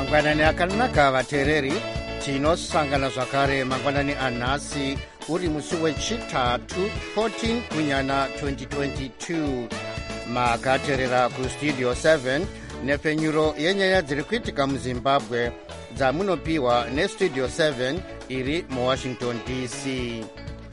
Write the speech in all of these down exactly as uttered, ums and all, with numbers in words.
mangwanani akanaka vateereri, tinosangana zvakare mangwanani anhasi uri musi wechitatu fourteen kunyana twenty twenty-two. Makateerera kustudio seven nepfenyuro yenyaya dziri kuitika muzimbabwe dzamunopiwa nestudio seven iri muwashington D C.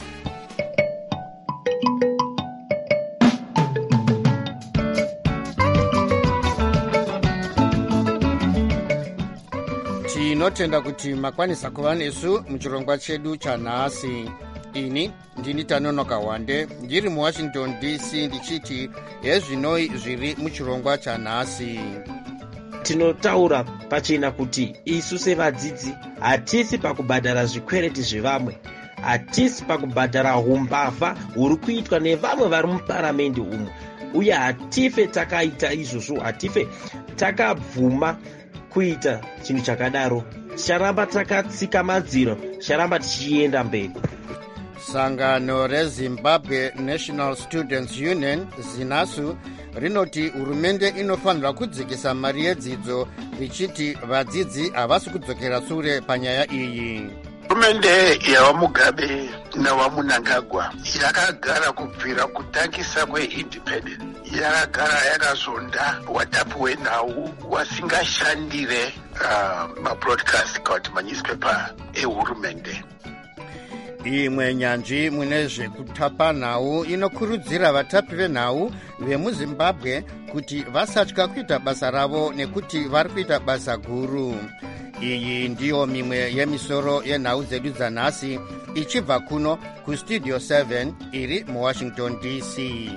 Tinotenda kuti makwanisa kuva nesu muchirongwa chedu chanhasi. Ini ndini Tanonoka Wande ndiri muwashington D C ndichiti hezvinoi zviri muchirongwa chanhasi. Tinotaura pachena kuti isu sevadzidzi hatisi pakubhadhara zvikwereti zvevamwe, hatisi pakubhadhara umbavha huri kuitwa nevamwe vari muparamende umu, uye hatife takaita izvozvo, hatife takabvuma kuita chinhu chakadaro. Ticharamba takatsika madziro, ticharamba tichienda mberi. Sangano reZimbabwe National Students Union ZINASU rinoti hurumende inofanira kudzikisa mari yedzidzo richiti vadzidzi havasi kudzokera sure panyaya iyi. Hurumende yawamugabe nawamunangagwa yakagara kubvira kutangisa kweindependence, yakagara yakazonda watapu wenhau wasingashandire uh, mabroadcast kana kuti manewspaper ehurumende. Imwe nyanzvi mune zvekutapa nhau inokurudzira vatapi venhau vemuzimbabwe kuti vasatya kuita basa ravo nekuti vari kuita basa guru. Iyi ndiyo mimwe yemisoro yenhau dzedu dzanhasi ichibva kuno kustudio seven iri muwashington D C.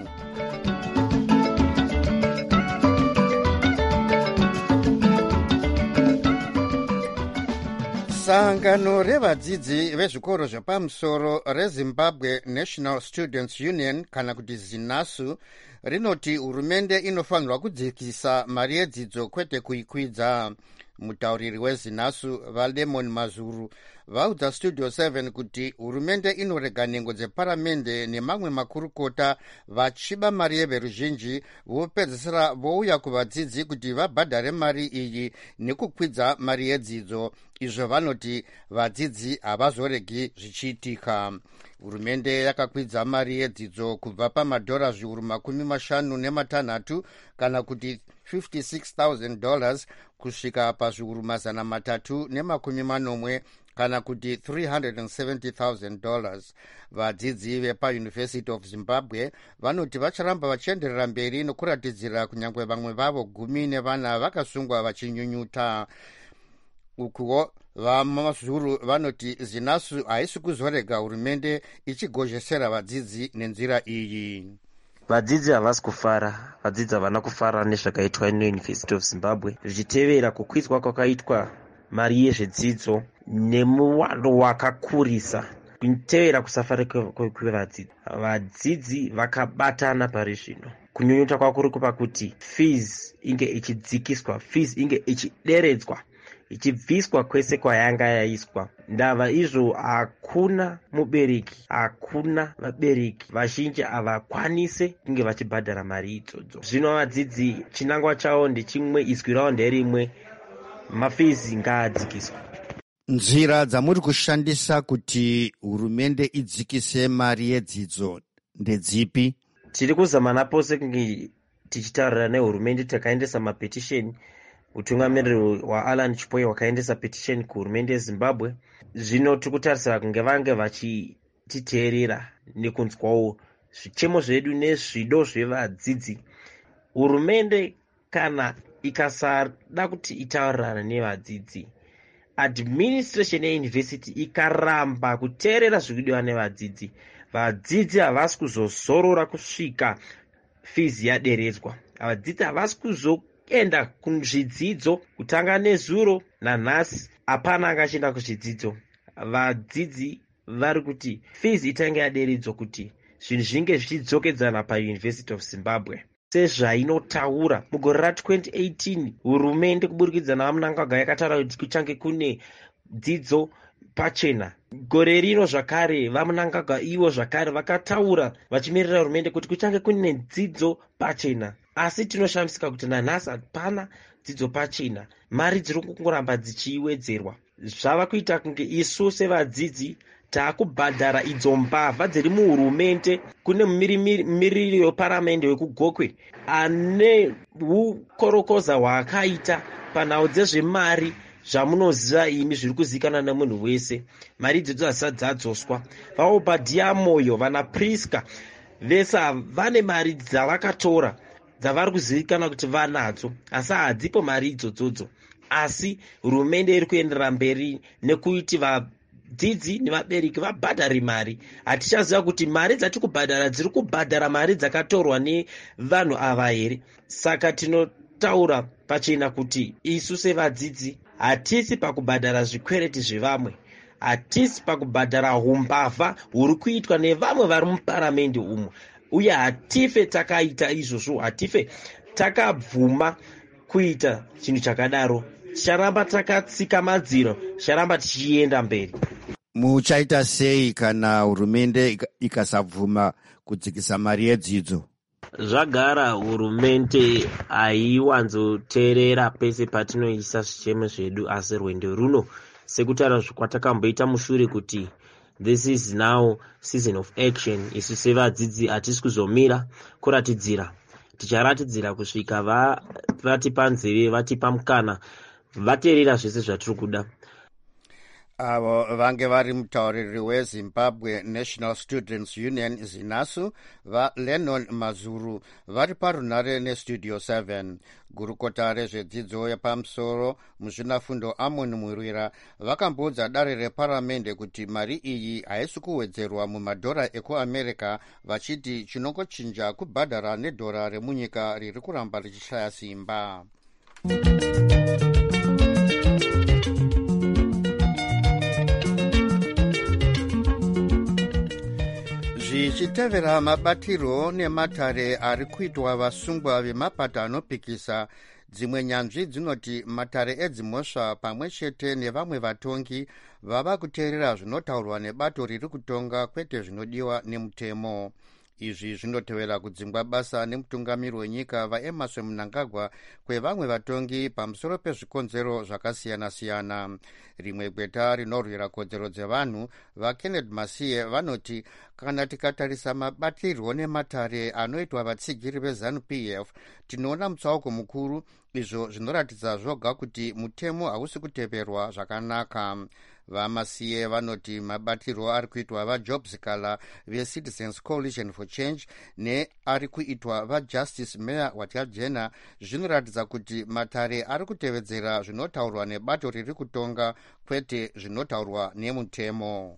Sangano revadzidzi vezvikoro zvepamusoro reZimbabwe National Students Union kana kuti ZINASU rinoti hurumende inofanirwa kudzikisa mari yedzidzo kwete kuikwidza. Mutauriri weZINASU Valemon Mazuru vaudza studio seven kuti hurumende inorega nhengo dzeparamende nemamwe makurukota vachiba mari yeveruzhinji vopedzisira vouya kuvadzidzi kuti vabhadhare mari iyi nekukwidza mari yedzidzo. Izvo vanoti vadzidzi havazoregi zvichiitika. Hurumende yakakwidza mari yedzidzo kubva pamadhora zviuru makumi mashanu nematanhatu kana kuti fifty-six thousand dollars kusvika pazviuru mazana matatu nemakumi manomwe kana kuti three hundred seventy thousand dollars. Vadzidzi vepaUniversity of Zimbabwe vanoti vacharamba vachienderera mberi nokuratidzira kunyangwe vamwe vavo gumi nevana vakasungwa vachinyunyuta. Ukuwo vaMazuru vanoti ZINASU haisi kuzorega hurumende ichigozhesera vadzidzi nenzira iyi. Vadzidzi havasi kufara, vadzidzi havana kufara nezvakaitwa neUniversity of Zimbabwe zvichitevera kukwidzwa kwakaitwa mari yezvedzidzo nemuwando wakakurisa. Kuitevera kusafara kwevadzidzi, vadzidzi vakabatana pari zvino. Kunyunyuta kwakuri kupa kuti fees inge ichidzikiswa, fees inge ichideredzwa, ichibviswa kwese kwayanga yaiswa. Ndava izvo hakuna mubereki, hakuna vabereki vazhinji havakwanise kunge vachibhadhara mari idzodzo. Zvino vadzidzi chinangwa chavo ndechimwe, izwi ravo nderimwe, mafizi ngaadzikiswe. Nzira dzamuri kushandisa kuti hurumende idzikise mari yedzidzo ndedzipi? Tiri kuzama napose kunge tichitaurira nehurumende, takaendesa mapetisheni. Utungamiriri waAlan Chipoe wakaendesa petition kuhurumende yeZimbabwe. Zvino tiri kutarisira kunge vange vachititeerera nekunzwawo zvichemo zvedu nezvido zvevadzidzi. Hurumende kana ikasada kuti itaurirane nevadzidzi, administration yeuniversity ikaramba kuteerera zvikudiwa nevadzidzi, vadzidzi havasi kuzozorora kusvika fees yaderedzwa. Vadzidzi havasi kuzo enda kuzvidzidzo kutanga nezuro nanhasi hapana angachienda kuzvidzidzo. Vadzidzi vari kuti fees itange yaderedzwa kuti zvinhu zvinge zvichidzokedzana paUniversity of Zimbabwe sezvainotaura. Mugore ra twenty eighteen hurumende kuburikidza navamunangagwa yakataura kuti kuchange kune dzidzo pachena. Gore rino zvakare vamunangagwa ivo zvakare vakataura vachimirira hurumende kuti kuchange kune dzidzo pachena. asi tinoshamisika kuti nanhasi hapana dzidzo pachena. Mari dziri kungoramba dzichiwedzerwa. Zvava kuita kunge isu sevadzidzi taakubhadhara idzo mbavha dziri muhurumende. Kune mumiriri weparamende wekugokwe ane ukorokoza hwaakaita panhau dzezvemari zvamunoziva imi zviri kuzivikanwa nemunhu wese. Mari idzodzo hadzisati dzadzoswa. Vaobhadhia Moyo, vana Priska vese vane mari dzavakatora dzavari kuzivikanwa kuti vanadzo, asi hadzipo mari idzodzodzo. Asi hurumende iri kuenderera mberi nekuti vadzidzi nevabereki vabhadhari mari. Hatichaziva kuti mari dzati kubhadhara dziri kubhadhara mari dzakatorwa nevanhu ava here. Saka tinotaura pachena kuti isu sevadzidzi hatisi pakubhadhara zvikwereti zvevamwe, hatisi pakubhadhara umbavha huri kuitwa nevamwe vari muparamende umu, uye hatife takaita izvozvo, hatife takabvuma kuita chinhu chakadaro. Ticharamba takatsika madziro, ticharamba tichienda mberi. Muchaita sei kana hurumende ikasabvuma kudzikisa mari yedzidzo? Zvagara hurumende haiwanzoteerera pese patinoisa zvichemo zvedu, asi rwendo runo sekutaura kwatakamboita mushure kuti this is now season of action. Isu sevadzidzi hatisi kuzomira kuratidzira, ticharatidzira kusvika vatipa nzeve, vatipa mukana, vateerera zvese zvatiri kuda. Avo vange vari mutauriri weZimbabwe National Students Union ZINASU vaLennon Mazuru vari parunare nestudio seven. Gurukota rezvedzidzo yepamusoro muzvinafundo Amon Murwira vakamboudza dare reparamende kuti mari iyi haisi kuwedzerwa mumadhora ekuamerica, vachiti chinongochinja kubhadhara nedhora remunyika riri kuramba richishaya simba. Zvichitevera mabatiro nematare ari kuitwa vasungwa vemapata anopikisa, dzimwe nyanzvi dzinoti matare edzimhosva pamwe chete nevamwe vatongi vava kuteerera zvinotaurwa nebato riri kutonga kwete zvinodiwa nemutemo. Izvi zvinotevera kudzingwa basa nemutungamiri wenyika vaEmerson Mnangagwa kwevamwe vatongi pamusoro pezvikonzero zvakasiyana-siyana. Rimwe gweta rinorwira kodzero dzevanhu vaKenneth Masiye vanoti kana tikatarisa mabatirwo nematare anoitwa vatsigiri veZANU-P F tinoona mutsauko mukuru, izvo zvinoratidza zvoga kuti mutemo hausi kuteverwa zvakanaka. VaMasiye vanoti mabatirwo ari kuitwa vaJob Zikala veCitizens Coalition for Change neari kuitwa vaJustice Mayor Watyajena zvinoratidza kuti matare ari kutevedzera zvinotaurwa nebato riri kutonga kwete zvinotaurwa nemutemo.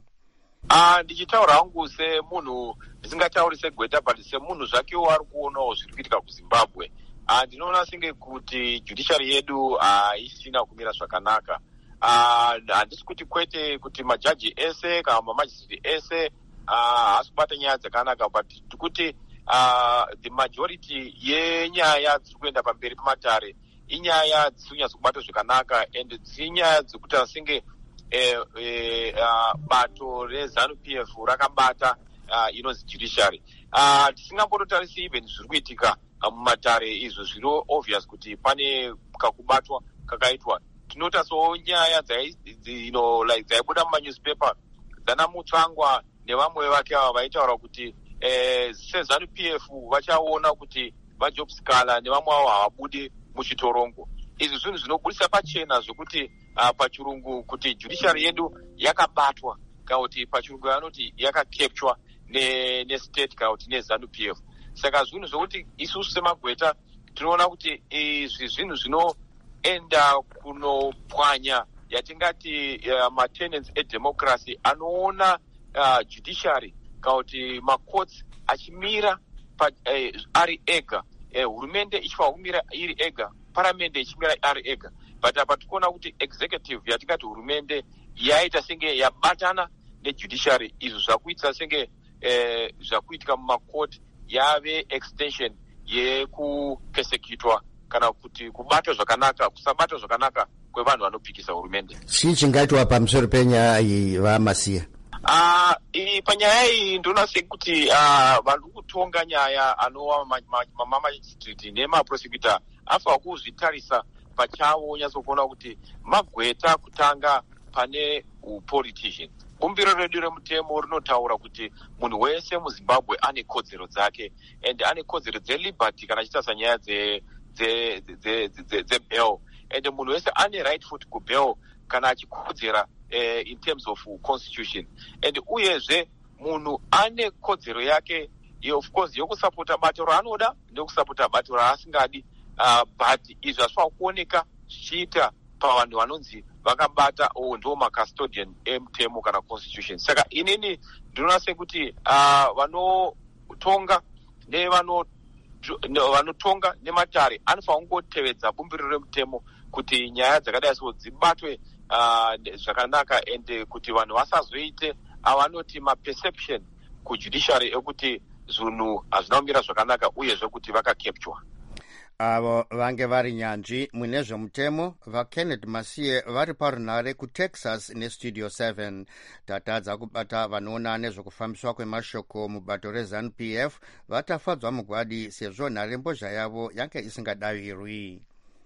Ah, ndichitaura hangu semunhu ndisingatauri segweta but semunhu zvakewo ari kuonawo zviri kuitika kuZimbabwe. Ah, ndinoona senge kuti judiciary yedu haisina ah, kumira zvakanaka. Handisi uh, kuti kwete kuti majaji ese kana mamajisiti ese haasi uh, kubata nyaya dzakanaka, but kuti uh, the majority yenyaya dziri kuenda pamberi pamatare inyaya dzisiri kunyatsa kubata zvakanaka, and dzinyaya dzekuti asinge eh, eh, uh, bato reZANU-P F rakabata uh, inonzi judiciary. Uh, tisingambototarisi even zviri kuitika mumatare uh, izvo zviri obvious kuti pane kakubatwa kakaitwa. Tinota so nyaya dzino like dzaibuda mumanewspaper dzanamutsvangwa nevamwe vake ava vaitaura kuti eh, seZANU-P F vachaona kuti vaJob Zikala nevamwe avo havabudi muchitorongo. Izvi zvinhu zvinobudisa pachena zvokuti uh, pachirungu kuti judiciary yedu yakabatwa, kana kuti pachirungu vanoti yakakepchwa ne, ne state kana kuti neZANU-P F. Saka zvinhu zvokuti isusu semagweta tinoona kuti izvi zvinhu zvino enda kunopwanya yatingati uh, maintenance edemocracy anoona uh, judiciary kana kuti macourts achimira pa, uh, ari ega, uh, hurumende ichifa kumira iri ega, paramende ichimira ari ega, but apa tikuona kuti executive yatingati hurumende yaita senge yabatana nejudiciary, izvo zvakuitisa senge uh, zvakuitika mumacourt yave extension yekupesekitwa kana kuti kubata zvakanaka, kusabata zvakanaka kwevanhu vanopikisa hurumende. Chii chingaitwa pamusoro penyaya iyi vaMasiye? uh, panyaya iyi ndinoona sekuti uh, vanhu kutonga nyaya anova mamajistrate nemaprosecutor afa kuzvitarisa pachavo nyatsokuona kuti magweta kutanga pane upolitician. Bumbiro redu remutemo rinotaura kuti munhu wese muZimbabwe ane kodzero dzake and ane kodzero dzeliberty kana achitarisa nyaya dzebail, and munhu wese ane right futi kubail kana achikodzera uh, in terms of constitution, and uyezve munhu ane kodzero yake of course yokusapota bato raanoda nekusapota bato raasingadi, uh, but izvi hazvifanira kuoneka zvichiita pavanhu vanonzi vakabata o ndo macustodian emutemo kana constitution. Saka inini ndinoona sekuti uh, vanotonga nevano vanotonga nematare anofanira kungotevedza bumbiro remutemo kuti nyaya dzakadai so dzibatwe uh, zvakanaka, and kuti vanhu vasazoite avanoti maperception kujudiciary ekuti zvinhu hazvina kumira zvakanaka uyezve kuti vakacapture. Avo vange vari nyanzvi mune zvemutemo vaKenneth Masiye vari parunare kuTexas nestudio seven. Tatadza kubata vanoona nezvekufambiswa kwemashoko mubato reZANU P F vatafadzwa mugwadi sezvo nharembozha yavo yange isingadaviri.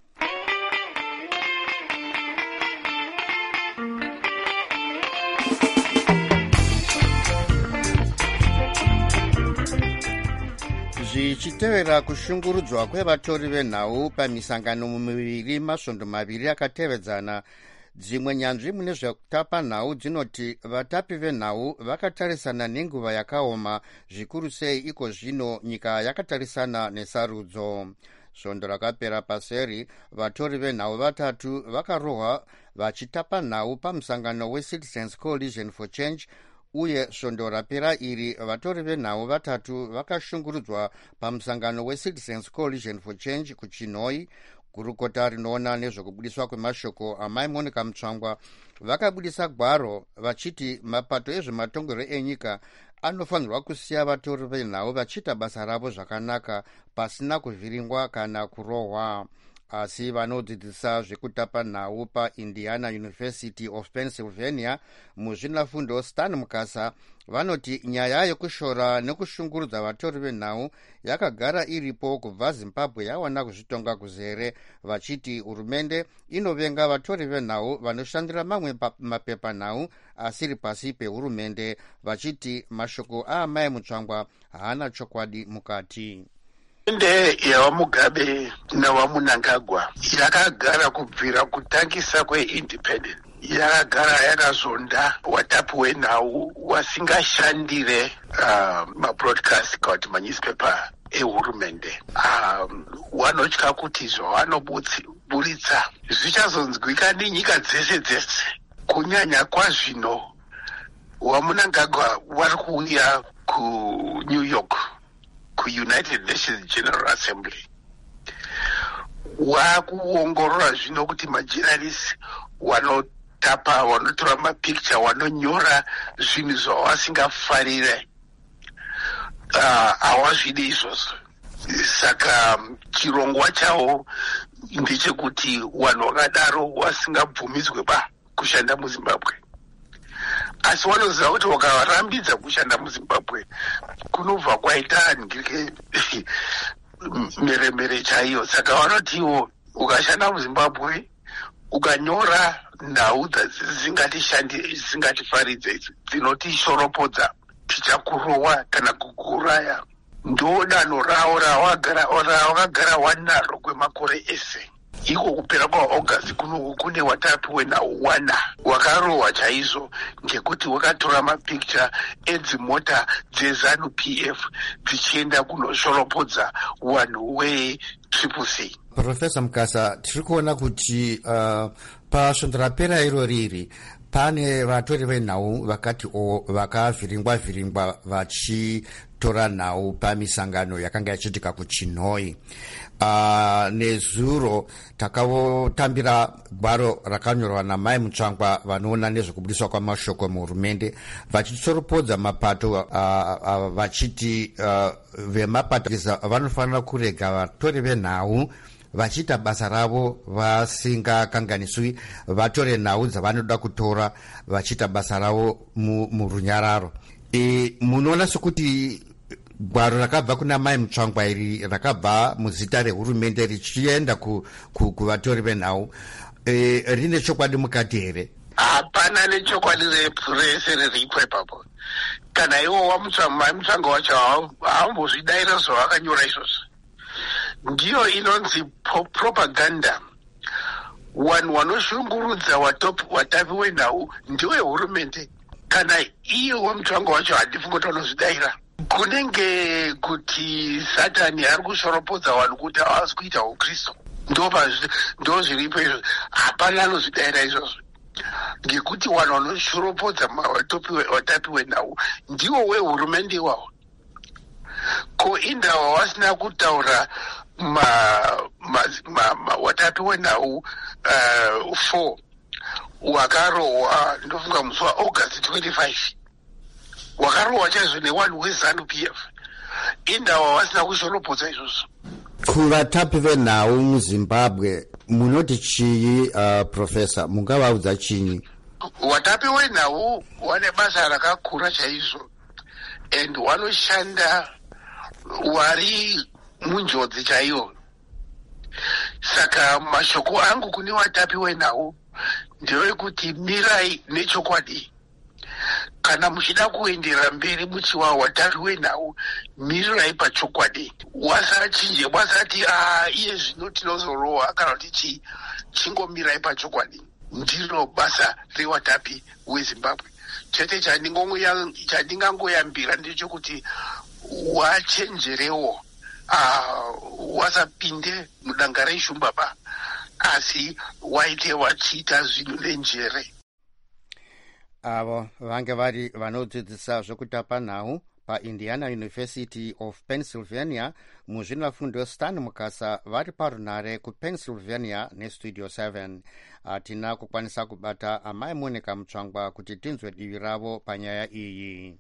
Zvichitevera kushungurudzwa kwevatori venhau pamisangano miviri masvondo maviri akatevedzana, dzimwe nyanzvi mune zvekutapa nhau dzinoti vatapi venhau vakatarisana nenguva yakaoma, zvikuru sei iko zvino nyika yakatarisana nesarudzo. Svondo rakapera paseri, vatori venhau vatatu vakarohwa vachitapa nhau pamusangano weCitizens Coalition for Change, uye svondo rapera iri vatori venhau vatatu vakashungurudzwa pamusangano weCitizens Coalition for Change kuChinhoyi. Gurukota rinoona nezvekubudiswa kwemashoko amai Monica Mutsvangwa vakabudisa gwaro vachiti mapato ezvematongero enyika anofanirwa kusiya vatori venhau vachiita basa ravo zvakanaka pasina kuvhiringwa kana kurohwa. Asi vanodzidzisa zvekutapa nhau paIndiana University of Pennsylvania muzvinafundo Stan Mukasa vanoti nyaya yekushora nekushungurudza vatori venhau yakagara iripo kubva Zimbabwe yawana kuzvitonga kuzere, vachiti hurumende inovenga vatori venhau vanoshandira mamwe mapepanhau asiri pasi pehurumende, vachiti mashoko aamai Mutsvangwa haana chokwadi mukati. Hurumende yavaMugabe navaMnangagwa yakagara kubvira kutangisa kweindependent, yakagara yakazonda watapu wenhau wasingashandire uh, mabroadcast kana kuti manewspaper ehurumende. Um, wanotya kuti zvavanoburitsa zvichazonzwika nenyika dzese dzese. Kunyanya kwazvino vaMnangagwa vari kuuya kuNew York kuUnited Nations General Assembly. Wakuongorora zvino kuti majournalists wanotapa, wanotora mapicture, wanonyora zvinhu zvavasingafarire havazvidi izvozvo. Saka chirongwa chavo ndechekuti vanhu vakadaro vasingabvumidzwe ba kushanda muZimbabwe. Asi wanoziva kuti wakarambidza kushanda muZimbabwe kunobva kwaita ngirike meremere chaiyo. Saka vanotiwo ukashanda muZimbabwe ukanyora nhau dzisingatifaridze dzinotishoropodza tichakurowa kana kukuuraya, ndo danho ravo ravakagara wanaro kwemakore ese. Iko kupera kwaAugust kuno kune watatu wenhau wana wakarohwa chaizvo ngekuti wakatora mapicture edzimota dzeZANU P F dzichienda kunoshoropodza wanhu weTriple C. Professor Mukasa, tiri kuona kuti uh, pasvondo rapera iro riri pane vatori venhau vakati o vakavhiringwa vhiringwa vachitora nhau pamisangano yakanga yachiitika kuChinhoyi. Uh, nezuro takavotambira gwaro rakanyorwa namai Mutsvangwa vanoona nezvekubudiswa kwamashoko muhurumende vachitsoropodza mapato uh, uh, vachiti uh, vemapato vanofanira kurega vatori venhau vachiita basa ravo vasingakanganiswi, vatore nhau dzavanoda kutora vachiita basa ravo murunyararo. E, munoona sekuti gwaro rakabva kuna Mai Mutsvangwa iri rakabva muzita rehurumende richienda kuvatori ku, venhau e, rine chokwadi mukati here? Hapana nechokwadi rese riripo ipapo. Kana iwo Mai Mutsvangwa wacho haambozvidaira zvavakanyora izvozvo. Ndiyo inonzi propaganda. Vanhu vanoshungurudza watapi wenhau ndiwe hurumende. Kana iyo Mutsvangwa wacho handifunga kuti vanozvidaira. Kunenge kuti Satani ari kushoropodza vanhu kuti havasi kuita uKristu. Ndo zviripo izvo. Hapana anozvidaira izvozvo. Ngekuti vanhu vanoshoropodza watapi wenhau ndiwo wehurumende iwawo. Ko indawa wasina kutaura ma, ma, ma, ma watapi wenhau uh, four wakarohwa ndofunga musi waAugust twenty-five wakarohwa chaizvo nevanhu weZANU P F. Indawa wasina kushoropodza izvozvo. Kuvatapi venhau muZimbabwe munoti chii, uh, Professor? Mungavaudza chinyi? Watapi wenhau wane basa rakakura chaizvo and wanoshanda wari munjodzi chaiyo. Saka mashoko angu kune watapi wenhau ndeyekuti mirai nechokwadi. Kana muchida kuendera mberi muchiwa watapi wenhau, mirirai pachokwadi. Wasachinje wasati ah iye zvino tinozorohwa kana kuti chi chingomirai pachokwadi. Ndiro basa rewatapi weZimbabwe. Chete chandingangoyambira ndechekuti wachenjerewo uh, wasapinde mudanga reishumbaba asi waite wachiita zvinhu nenjere. Avo vange vari vanodzidzisa zvekutapa nhau paIndiana University of Pennsylvania muzvinafundo Stan Mukasa vari parunhare kuPennsylvania neStudio seven. Hatina kukwanisa kubata Amai Monica Mutsvangwa kuti tinzwe divi ravo panyaya iyi.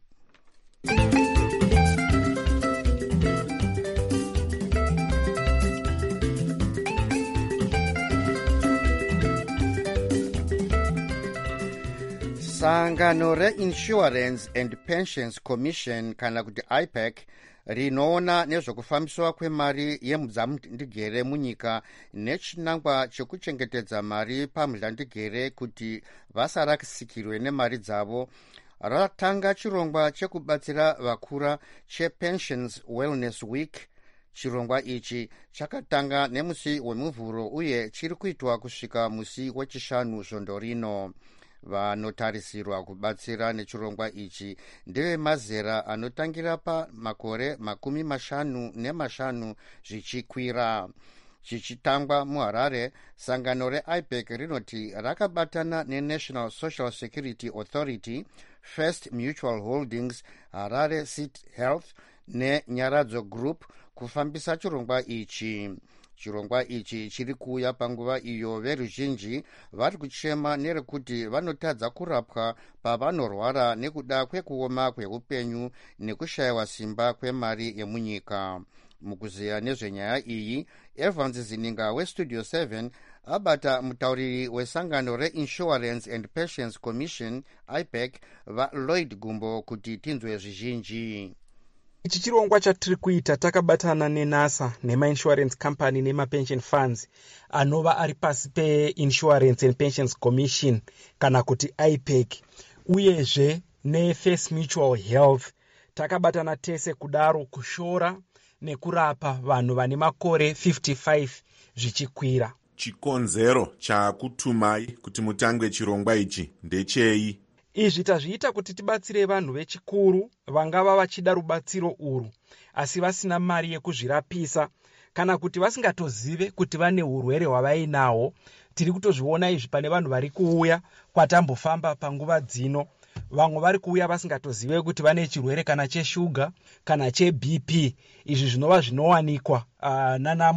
Sangano reInsurance and Pensions Commission kana kuti I P E C rinoona nezvekufambiswa kwemari yemudzamundigere munyika nechinangwa chekuchengetedza mari pamudlandigere kuti vasarasikirwe nemari dzavo ratanga chirongwa chekubatsira vakura chePensions Wellness Week. Chirongwa ichi chakatanga nemusi wemuvhuro uye chiri kuitwa kusvika musi wechishanu svondo rino. Vanotarisirwa kubatsira nechirongwa ichi ndeve mazera anotangira pa makore makumi mashanu nemashanu zvichikwira. Chichitangwa muHarare, sangano reI P E C rinoti rakabatana neNational Social Security Authority, First Mutual Holdings, Harare City Health neNyaradzo Group kufambisa chirongwa ichi. Chirongwa ichi chiri kuuya panguva iyo veruzhinji vari kuchema nerekuti vanotadza kurapwa pavanorwara nekuda kwekuoma kweupenyu nekushayiwa simba kwemari yemunyika. Mukuziya nezvenyaya iyi, Evans Zininga weStudio seven abata mutauriri wesangano reInsurance and Pensions Commission I P E C vaLloyd Gumbo kuti tinzwe zvizhinji. Ichi chirongwa chatiri kuita takabatana neNASA nemainsurance company nemapension funds anova ari pasi peInsurance and Pensions Commission kana kuti I P E C uyezve neFirst Mutual Health. Takabatana tese kudaro kushora nekurapa vanhu vane makore fifty-five zvichikwira. Chikonzero chakutumai kuti mutangwe chirongwa ichi ndechei? Izvi tazviita kuti tibatsire vanhu vechikuru vangava vachida rubatsiro urwu asi vasina mari yekuzvirapisa kana kuti vasingatozive kuti vane urwere hwavainahwo. Tiri kutozviona izvi pane vanhu vari kuuya kwatambofamba panguva dzino. Vamwe vari kuuya vasingatozive kuti vane chirwere kana cheshuga kana cheB P. Izvi zvinova zvinowanikwa uh, nana,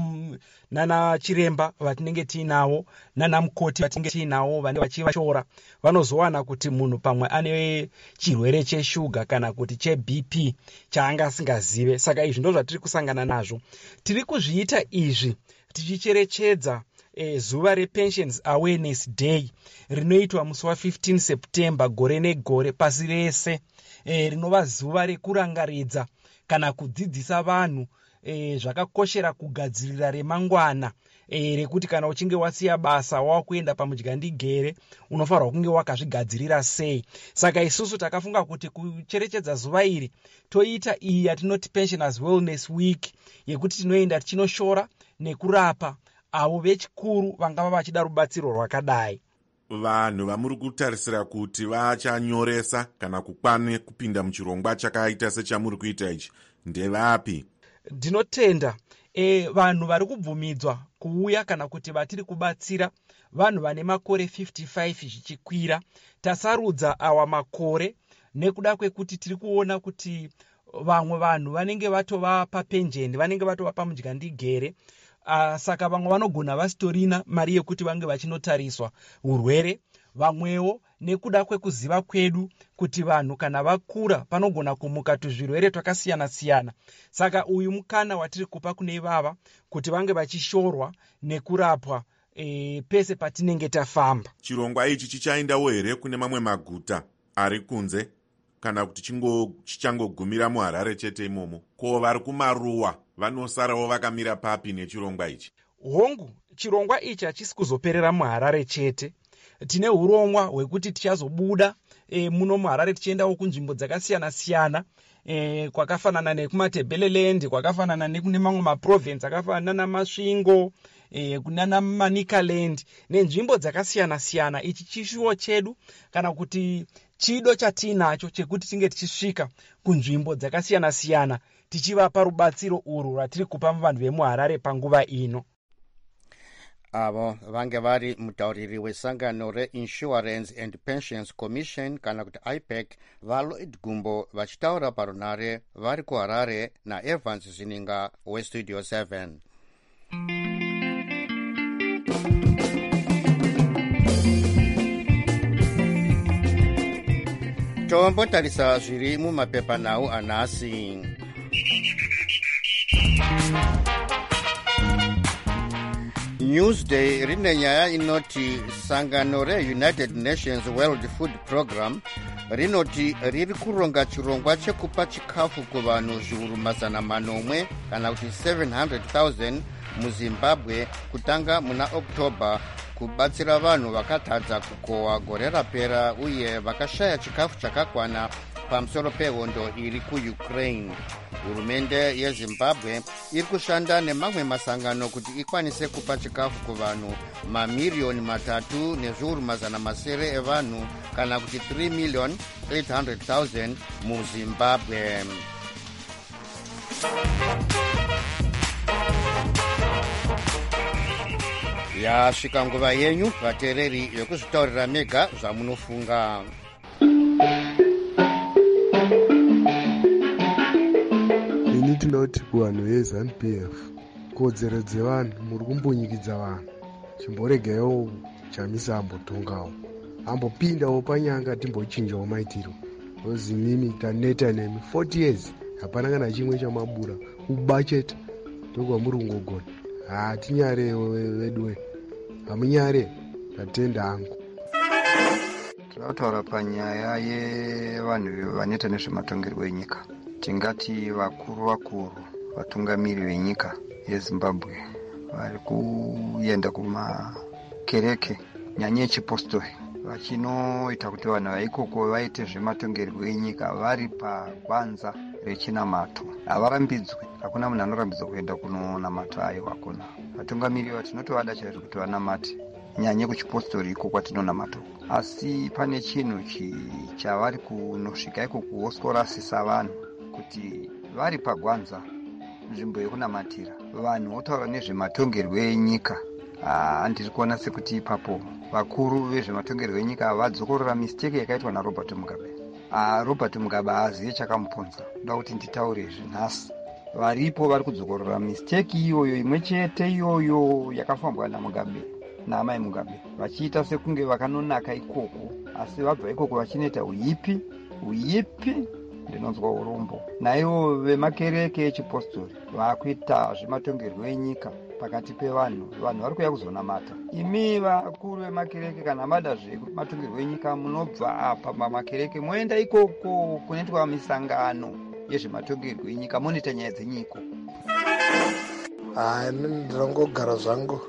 nana chiremba vatinenge tiinawo, nana mukoti vatinenge tiinawo vanenge vachivashora. Vanozowana kuti munhu pamwe ane chirwere cheshuga kana kuti cheB P chaanga asingazive. Saka izvi ndizvo zvatiri kusangana nazvo. Tiri kuzviita izvi tichicherechedza e, zuva repensions awareness day rinoitwa musi wa15 september gore negore pasi rese, e, rinova zuva rekurangaridza kana kudzidzisa vanhu e, zvakakoshera kugadzirira remangwana, e, rekuti kana uchinge wasiya basa wakuenda pamudyandigere unofanirwa kunge wakazvigadzirira sei. Saka isusu takafunga kuti kucherechedza zuva iri toita iyi yatinoti pensioners wellness week, yekuti tinoenda tichinoshora nekurapa avo vechikuru vangava vachida rubatsiro rwakadai. Vanhu vamuri kutarisira kuti vachanyoresa kana kukwane kupinda muchirongwa chakaita sechamuri kuita ichi ndevapi? Ndinotenda e, vanhu vari kubvumidzwa kuuya kana kuti vatiri kubatsira vanhu vane makore fifty-five zvichikwira. Tasarudza awa makore nekuda kwekuti tiri kuona kuti vamwe vanhu vanenge vatova papenjeni, vanenge vatova pamudyandigere. Uh, saka vamwe vanogona vasitorina mari yekuti vange vachinotariswa urwere. Vamwewo nekuda kwekuziva kwedu kuti vanhu kana vakura panogona kumuka tuzvirwere twakasiyana siyana. Saka uyu mukana watiri kupa kune ivava kuti vange vachishorwa nekurapwa e, pese patinenge tafamba. Chirongwa ichi chichaendawo here kune mamwe maguta ari kunze kana kuti chichangogumira muHarare chete imomo? Ko vari kumaruwa vanosarawo vakamira papi nechirongwa ichi? Hongu, chirongwa ichi hachisi kuzoperera muHarare chete. Tine urongwa hwekuti tichazobuda e, muno muHarare tichiendawo kunzvimbo dzakasiyana siyana, e, kwakafanana nekumaTebeleland, kwakafanana nekune mamwe maprovince akafanana naMasvingo, e, kunana Manicaland nenzvimbo dzakasiyana siyana. Ichi chishuwo chedu kana kuti chido chatinacho chekuti tinge tichisvika kunzvimbo dzakasiyana siyana tichivapa rubatsiro urwu ratiri kupa vanhu vemuHarare panguva ino. Avo vange vari mutauriri wesangano reInsurance and Pensions Commission kana kuti I P E C vaLloyd Gumbo vachitaura parunare vari kuHarare naEvans Zininga weStudio seven. Tombotarisa zviri mumapepanhau anhasi. Newsday rine nyaya inoti sangano reUnited Nations World Food Program rinoti riri kuronga chirongwa chekupa chikafu kuvanhu zviuru mazana manomwe kana kuti seven hundred thousand muZimbabwe kutanga muna October kubatsira vanhu vakatadza kukohwa gore rapera uye vakashaya chikafu chakakwana pamusoro pehondo iri kuUkraine. Hurumende yeZimbabwe iri kushanda nemamwe masangano kuti ikwanise kupa chikafu kuvanhu mamiriyoni matatu nezviuru mazana masere evanhu kana kuti three million eight hundred thousand muZimbabwe. Yasvika nguva yenyu vateereri yokuzvitaurira mega zvamunofunga. Ini tinoti kuvanhu veZANU-P F kodzero dzevanhu muri kumbonyikidza vanhu, chimboregawo chamisa ambotongawo ambopindawo panyanga timbochinjawo maitiro. Rozi mimi taneta nemi forty years hapana kana chimwe chamabura kuba chete ndokwamuri kungogona. Hatinyare vedu hamunyare tatenda hangu. Tinotaura panyaya yevanhu vanoita nezvematongerwo enyika, tingati vakuru vakuru vatungamiri venyika yeZimbabwe vari kuenda kumakereke nyanya yechipostori vachinoita kuti vanhu vaikoko vaite zvematongerwo enyika vari pagwanza rechinamato. Havarambidzwe, hakuna munhu anorambidzwa kuenda kunonamata ayo hakuna. Vatungamiri ava tinotovada chaizvo kuti vanamate nyanye kuchipostori iko kwatinonamata. Asi pane chinhu chavari kunosvika iko kuhosorasisa vanhu kuti vari pagwanza nzvimbo yekunamatira vanhu votaura nezvematongerwo enyika. Handiri kuona sekuti ipapo vakuru vezvematongerwo enyika vadzokorora mistake yakaitwa naRobert Mugabe. Robert Mugabe haazive chakamuponza. Ndoda kuti nditaure zvinhasi. Varipo vari kudzokorora mistake iyoyo imwe chete iyoyo yakafambwa naMugabe naamai Mugabe, vachiita sekunge vakanonaka ikoko, asi vabva ikoko vachinoita uipi uipi ndinonzwa urombo. Naivo vemakereke echipostori vakuita zvematongerwo enyika pakati pevanhu vanhu vari kuuya kuzonamata. Imi vakuru vemakereke kana mada zvematungirwo enyika munobva apa pamakereke moenda ikoko kunoitwa misangano yezvematongerwo enyika monoita nyaya dzenyiko. Ah, inini ndinongogara zvangu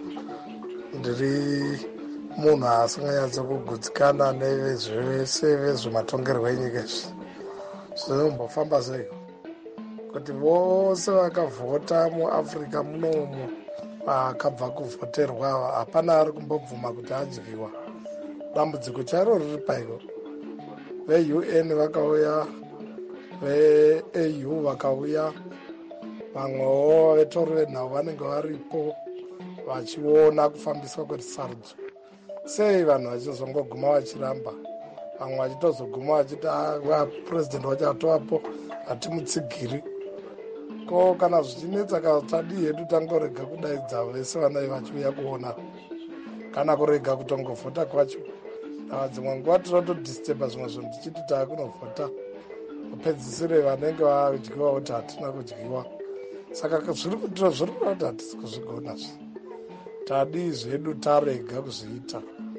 ndiri munhu asinganyatsa kugutsikana nevezvese vezvematongerwo enyika izvi. Zvinombofamba sei kuti vose vakavhota muAfrica munomu vakabva kuvhoterwa hapana ari kumbobvuma kuti adyiwa. Dambudziko charo riri paiko. Ve-U N vakauya, ve-A U vakauya, vamwewo vetori venhau vanenge varipo vachiona kufambiswa kwerisarudzo. Sei vanhu vachizongoguma vachiramba, vamwe vachitozoguma vachiti vapurezidendi wacho atovapo hatimutsigiri. Ko kana zvichinetsa katadi hedu tangorega kudaidza vese vanai vachiuya kuona, kana kurega kutongovhota kwacho. Ava dzimwe nguva tinotodisturba zvimwe zvinhu tichiti taakunovhota, kupedzisire vanenge vadyiwa kuti hatina kudyiwa. Saka zviri kutira zviri kuti hatisi kuzvigona zvi. Tadi zvedu tarega kuzviita.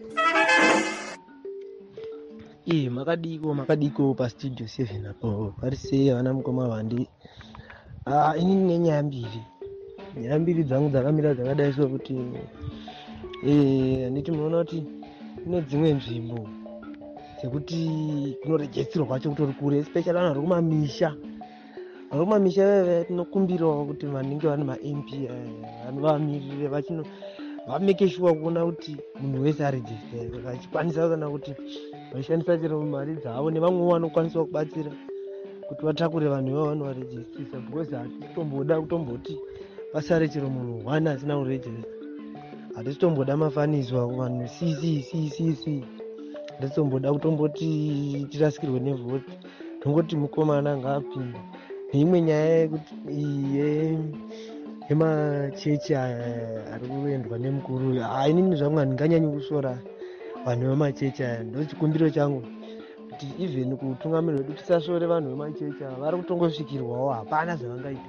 Eh, makadiko makadiko pastudio seven apo parise vana mukoma vandi. Ah, ini ndine nyaya mbiri. Nyaya mbiri dzangu dzakamira dzakadai so kuti eh nditi munoona kuti kune dzimwe nzvimbo dzekuti kunorejistirwa kwacho kutori kure, especially vanhu vari kumamisha. Vari kumamisha veve tinokumbirawo kuti vanenge vane ma-M P vanovamirire vachino vameke sure kuona kuti munhu wese arejistere, vachikwanisa kana kuti vaishandisa chero mari dzavo nevamwewo vanokwanisa kubatsira kuti vatakure vanhu ivavo vanovarejistisa, because hatitomboda kutomboti pasare chero munhu one asina kurejista. Hatisitomboda mafanizwa kuvanhu c c c c c. Hatisitomboda kutomboti tirasikirwe nevhoti, tongoti mukomana ngaapinda. Neimwe nyaya yekuti iye emachechi aya ari kuendwa nemukuru, ah, inini zvangu handinganyanyi kusora vanhu vemachechi aya. Ndo chikumbiro changu kuti even kutungamirwa kwedu tisasore vanhu vemachechi aya, vari kutongosvikirwawo, hapana zvavangaita.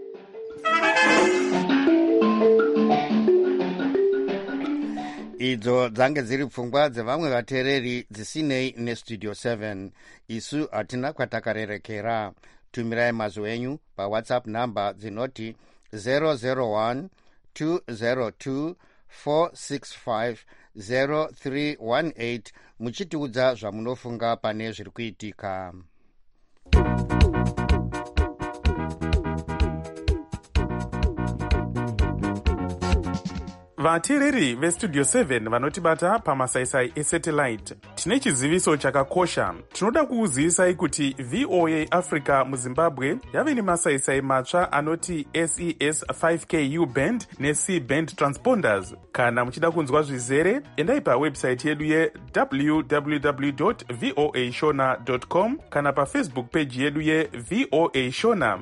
Idzo dzange dziri pfungwa dzevamwe vateereri dzisinei nestudio seven. Isu hatina kwatakarerekera. Tumirai mazwi enyu pawhatsapp namba dzinoti zero zero one two zero two four six five zero three one eight muchitiudza zvamunofunga pane zviri kuitika. vateereri vestudio seven vanotibata pamasaisai esatellite, tine chiziviso chakakosha. Tinoda kukuzivisai kuti V O A Africa muZimbabwe yave nemasaisai matsva anoti S E S five K U band ne-C band transponders. Kana muchida kunzwa zvizere, endai pawebsite yedu ye w w w dot voa shona dot com kana pafacebook page yedu ye V O A Shona.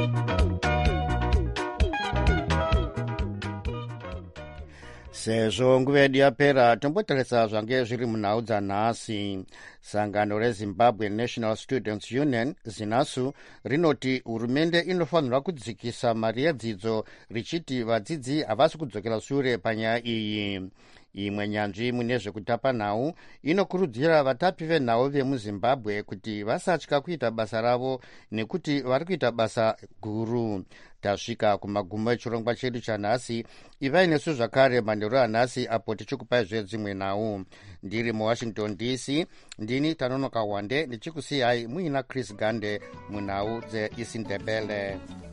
Sezvo nguva yedu yapera, tombotarisa zvange zviri munhau dzanhasi. Sangano reZimbabwe National Students Union ZINASU rinoti hurumende inofanirwa kudzikisa mari yedzidzo, richiti vadzidzi havasi kudzokera shure panyaya iyi. Imwe nyanzvi mune zvekutapa nhau inokurudzira vatapi venhau vemuZimbabwe kuti vasatya kuita basa ravo nekuti vari kuita basa guru. Tasvika kumagumo echirongwa chedu chanhasi. Ivai nesu zvakare manheru anhasi apo tichikupai zvedzimwe nhau. Ndiri muWashington D C, ndini Tanonoka Wande ndichikusiyai muina Chris Gande munhau dzeIsindebele.